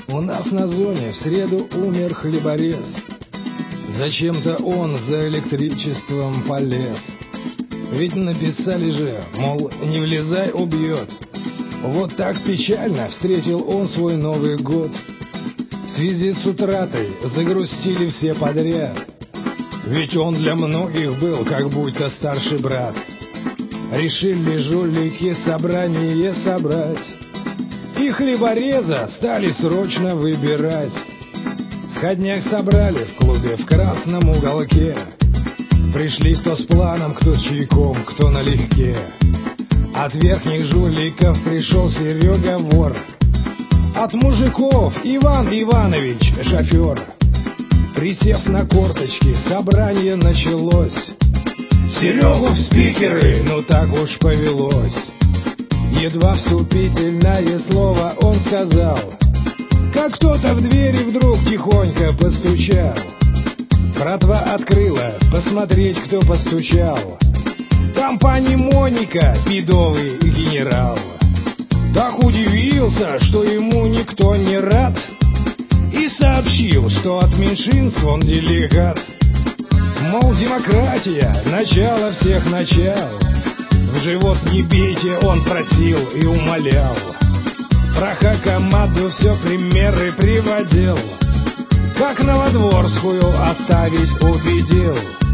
У нас на зоне в среду умер хлеборез. Зачем-то он за электричеством полез. Ведь написали же, мол, не влезай, убьет. Вот так печально встретил он свой Новый год. В связи с утратой загрустили все подряд. Ведь он для многих был как будто старший брат. Решили жулики собрание собрать, и хлебореза стали срочно выбирать. Сходняк собрали в клубе в красном уголке. Пришли кто с планом, кто с чайком, кто налегке. От верхних жуликов пришел Серега вор, от мужиков Иван Иванович шофер. Присев на корточки, собрание началось. Серегу в спикеры, ну так уж повелось. Едва вступительное слово он сказал, как кто-то в двери вдруг тихонько постучал. Братва открыла, посмотреть, кто постучал. Там пани Моника, бедовый генерал. Так удивился, что ему никто не рад, и сообщил, что от меньшинств он делегат. Мол, демократия, начало всех начал. В живот не бейте, он просил и умолял. Про Хакамаду все примеры приводил, как Новодворскую оставить убедил.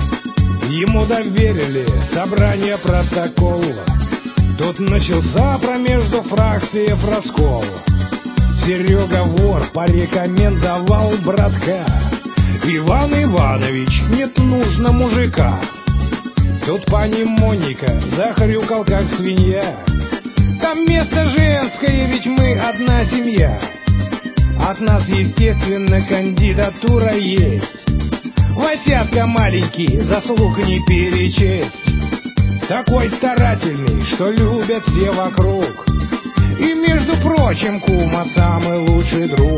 Ему доверили собрание протокола. Тут начался промежду фракциев раскол. Серега вор порекомендовал братка. Иван Иванович, нет, нужно мужика. Тут пани Моника захрюкал, как свинья. Там место женское, ведь мы одна семья. От нас, естественно, кандидатура есть. Васятка маленький, заслуг не перечесть. Такой старательный, что любят все вокруг. И, между прочим, кума самый лучший друг.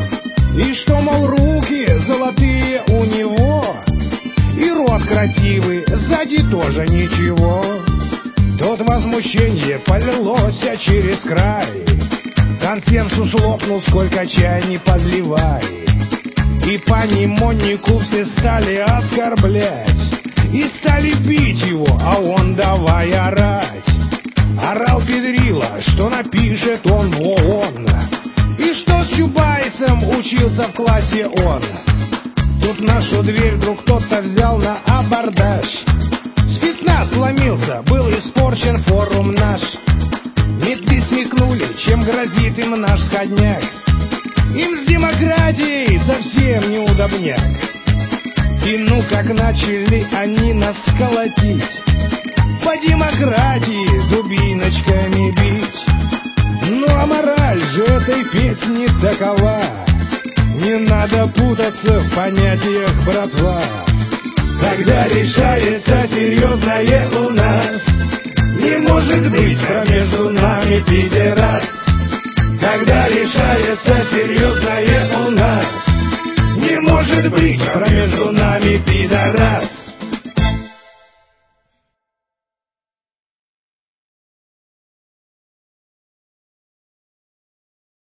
И что, мол, руки золотые у него, и рот красивый, сзади тоже ничего. Тут возмущение полилось через край. Консенсус лопнул, сколько чая не подливай. И пани Монику все стали оскорблять, и стали бить его, а он давай орать. Орал педрила, что напишет он в ООН, и что с Чубайсом учился в классе он. Тут нашу дверь вдруг кто-то взял на абордаж. Спецназ сломился, был испорчен форум наш. Метли смекнули, чем грозит им наш сходняк. Им с демократией совсем неудобняк. И ну как начали они нас колотить, по демократии дубиночками бить. Ну а мораль же этой песни такова: не надо путаться в понятиях, братва. Когда решается серьезное у нас, не может быть промежду нами пидерас. Когда решается серьезное у нас, не может быть промежду нами пидорас.